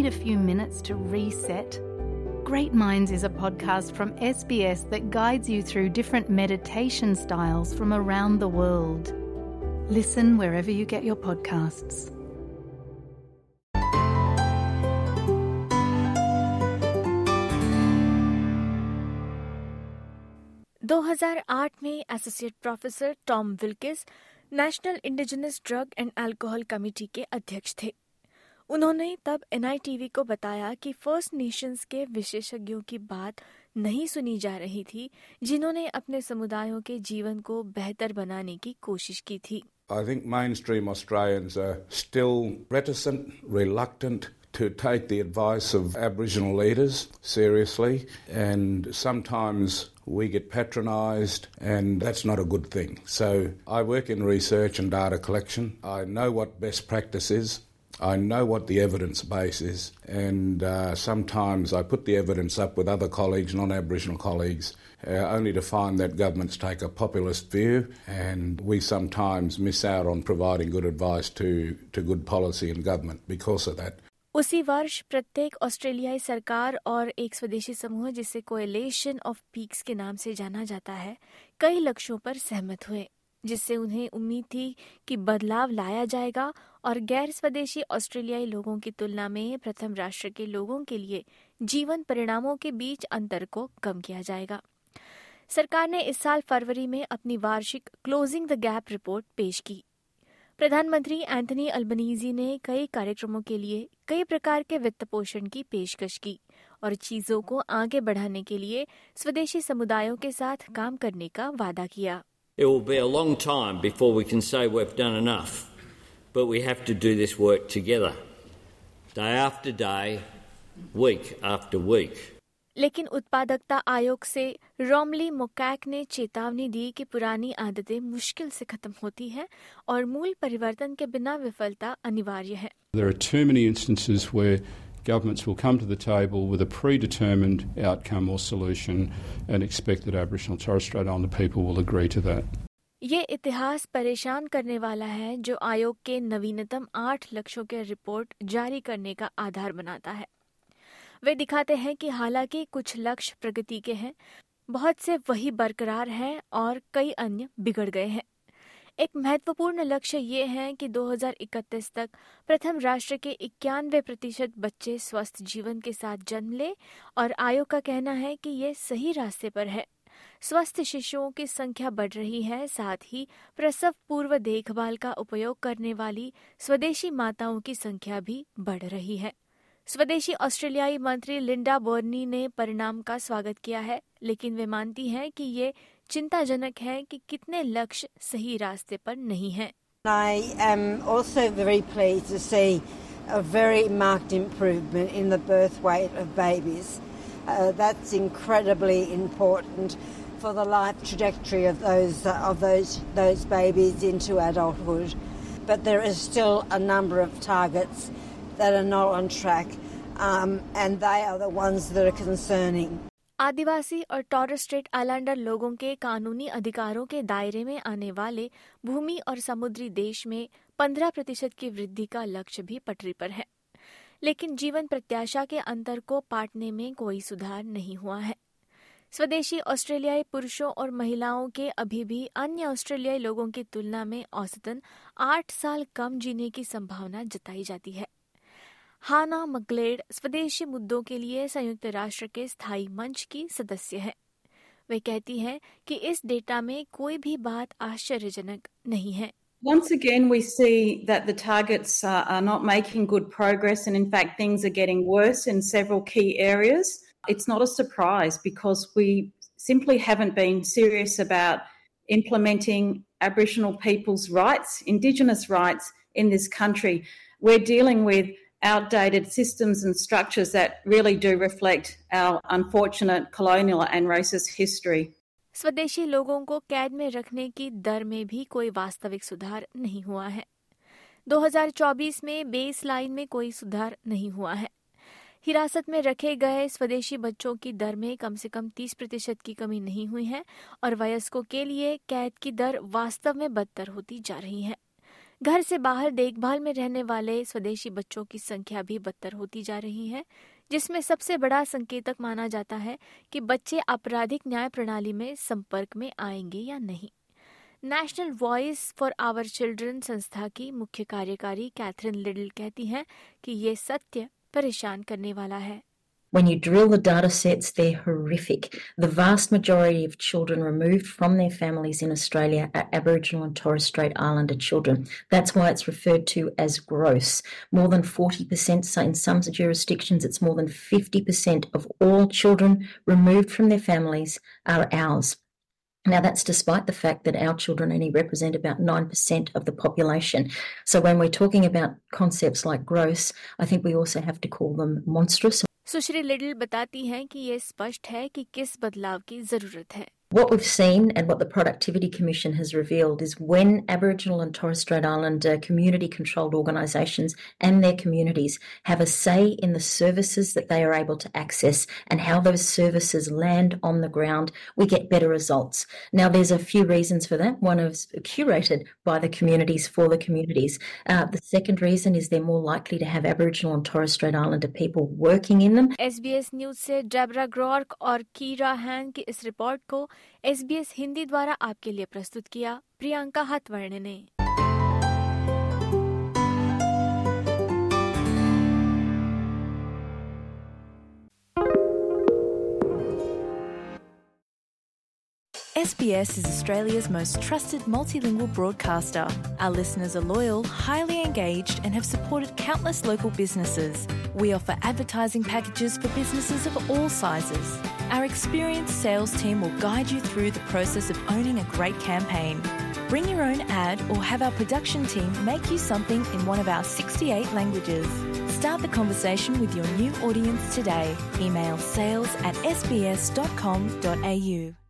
need a few minutes to reset? Great Minds is a podcast from SBS that guides you through different meditation styles from around the world. Listen wherever you get your podcasts. – 2008 में associate professor Tom Wilkes national indigenous drug and alcohol committee के अध्यक्ष थे। उन्होंने तब NITV को बताया कि first Nations के विशेषज्ञों की बात नहीं सुनी जा रही थी, जिन्होंने अपने समुदायों के जीवन को बेहतर बनाने की कोशिश की थी। I think mainstream Australians are still reticent, reluctant to take the advice of Aboriginal leaders seriously, and sometimes we get patronised, and that's not a good thing. So I work in research and data collection. I know what best practice is. I know what the evidence base is, and sometimes I put the evidence up with other colleagues, non-Aboriginal colleagues, only to find that governments take a populist view, and we sometimes miss out on providing good advice to good policy and government because of that. उसी वर्ष प्रत्येक ऑस्ट्रेलियाई सरकार और एक स्वदेशी समूह जिसे कोएलिशन ऑफ पीक्स के नाम से जाना जाता है, कई लक्ष्यों पर सहमत हुए, जिससे उन्हें उम्मीद थी कि बदलाव लाया जाएगा और गैर स्वदेशी ऑस्ट्रेलियाई लोगों की तुलना में प्रथम राष्ट्र के लोगों के लिए जीवन परिणामों के बीच अंतर को कम किया जाएगा। सरकार ने इस साल फरवरी में अपनी वार्षिक क्लोजिंग द गैप रिपोर्ट पेश की। प्रधानमंत्री एंथनी अल्बनीजी ने कई कार्यक्रमों के लिए कई प्रकार के वित्त पोषण की पेशकश की और चीजों को आगे बढ़ाने के लिए स्वदेशी समुदायों के साथ काम करने का वादा किया। It will be a long time before we can say we've done enough, but we have to do this work together, day after day, week after week. लेकिन उत्पादकता आयोग से रोमली मोकैक ने चेतावनी दी कि पुरानी आदतें मुश्किल से खत्म होती हैं और मूल परिवर्तन के बिना विफलता अनिवार्य है। There are too many instances where governments will come to the table with a predetermined outcome or solution and expect that Aboriginal and Torres Strait Islander people will agree to that. ये इतिहास परेशान करने वाला है जो आयोग के नवीनतम 8 लक्ष्यों के रिपोर्ट जारी करने का आधार बनाता है। वे दिखाते हैं कि हालांकि कुछ लक्ष्य प्रगति के हैं, बहुत से वही बरकरार हैं और कई अन्य बिगड़ गए हैं। एक महत्वपूर्ण लक्ष्य ये है कि 2031 तक प्रथम राष्ट्र के 91% बच्चे स्वस्थ जीवन के साथ जन्म ले और आयोग का कहना है कि ये सही रास्ते पर है। स्वस्थ शिशुओं की संख्या बढ़ रही है, साथ ही प्रसव पूर्व देखभाल का उपयोग करने वाली स्वदेशी माताओं की संख्या भी बढ़ रही है। स्वदेशी ऑस्ट्रेलियाई मंत्री लिंडा बर्नी ने परिणाम का स्वागत किया है, लेकिन वे मानती हैं कि ये चिंताजनक है कि कितने लक्ष्य सही रास्ते पर नहीं हैं। I am also very pleased to see a very marked improvement in the birth weight of babies. That's incredibly important for the life trajectory of those babies into adulthood. But there is still a number of targets that are not on track, and they are the ones that are concerning. आदिवासी और taurus Strait Islander लोगों के कानूनी अधिकारों के दायरे में आने वाले भूमि और समुद्री देश में 15% की वृद्धि का लक्ष्य भी पटरी पर है, लेकिन जीवन प्रत्याशा के अंतर को पाटने में कोई सुधार नहीं हुआ है। स्वदेशी ऑस्ट्रेलियाई पुरुषों और महिलाओं के अभी भी अन्य ऑस्ट्रेलियाई लोगों की तुलना में औसतन 8 साल कम जीने की संभावना जताई जाती है। हाना मकलेड स्वदेशी मुद्दों के लिए संयुक्त राष्ट्र के स्थायी मंच की सदस्य है। वे कहती हैं कि इस डेटा में कोई भी बात आश्चर्यजनक नहीं है। Once again, we see that the targets are not making good progress, and in fact, things are getting worse in several key areas. It's not a surprise because we simply haven't been serious about implementing Aboriginal people's rights, Indigenous rights in this country. We're dealing with outdated systems and structures that really do reflect our unfortunate colonial and racist history. स्वदेशी लोगों को कैद में रखने की दर में भी कोई वास्तविक सुधार नहीं हुआ है। 2024 में बेस लाइन में कोई सुधार नहीं हुआ है। हिरासत में रखे गए स्वदेशी बच्चों की दर में कम से कम 30% की कमी नहीं हुई है और वयस्कों के लिए कैद की दर वास्तव में बदतर होती जा रही है। घर से बाहर देखभाल में रहने वाले स्वदेशी बच्चों की संख्या भी बदतर होती जा रही है, जिसमें सबसे बड़ा संकेतक माना जाता है कि बच्चे आपराधिक न्याय प्रणाली में संपर्क में आएंगे या नहीं। National voice for our children संस्था की मुख्य कार्यकारी कैथरीन लिडल कहती हैं कि ये सत्य परेशान करने वाला है। When you drill the data sets, they're horrific. The vast majority of children removed from their families in Australia are Aboriginal and Torres Strait Islander children. That's why it's referred to as gross. More than 40%, so in some jurisdictions, it's more than 50% of all children removed from their families are ours. Now, that's despite the fact that our children only represent about 9% of the population. So when we're talking about concepts like gross, I think we also have to call them monstrous. सुश्री Liddle बताती हैं कि ये स्पष्ट है कि किस बदलाव की जरूरत है। What we've seen and what the Productivity Commission has revealed is when Aboriginal and Torres Strait Islander community-controlled organisations and their communities have a say in the services that they are able to access and how those services land on the ground, we get better results. Now, there's a few reasons for that. One is curated by the communities for the communities. The second reason is they're more likely to have Aboriginal and Torres Strait Islander people working in them. SBS news से Debra ग्रॉर्क और Kira हैन की इस report को SBS Hindi द्वारा आपके लिए प्रस्तुत किया प्रियंका हथवर्णे ने। SBS is Australia's most trusted multilingual broadcaster. Our listeners are loyal, highly engaged, and have supported countless local businesses. We offer advertising packages for businesses of all sizes. Our experienced sales team will guide you through the process of owning a great campaign. Bring your own ad or have our production team make you something in one of our 68 languages. Start the conversation with your new audience today. Email sales@sbs.com.au.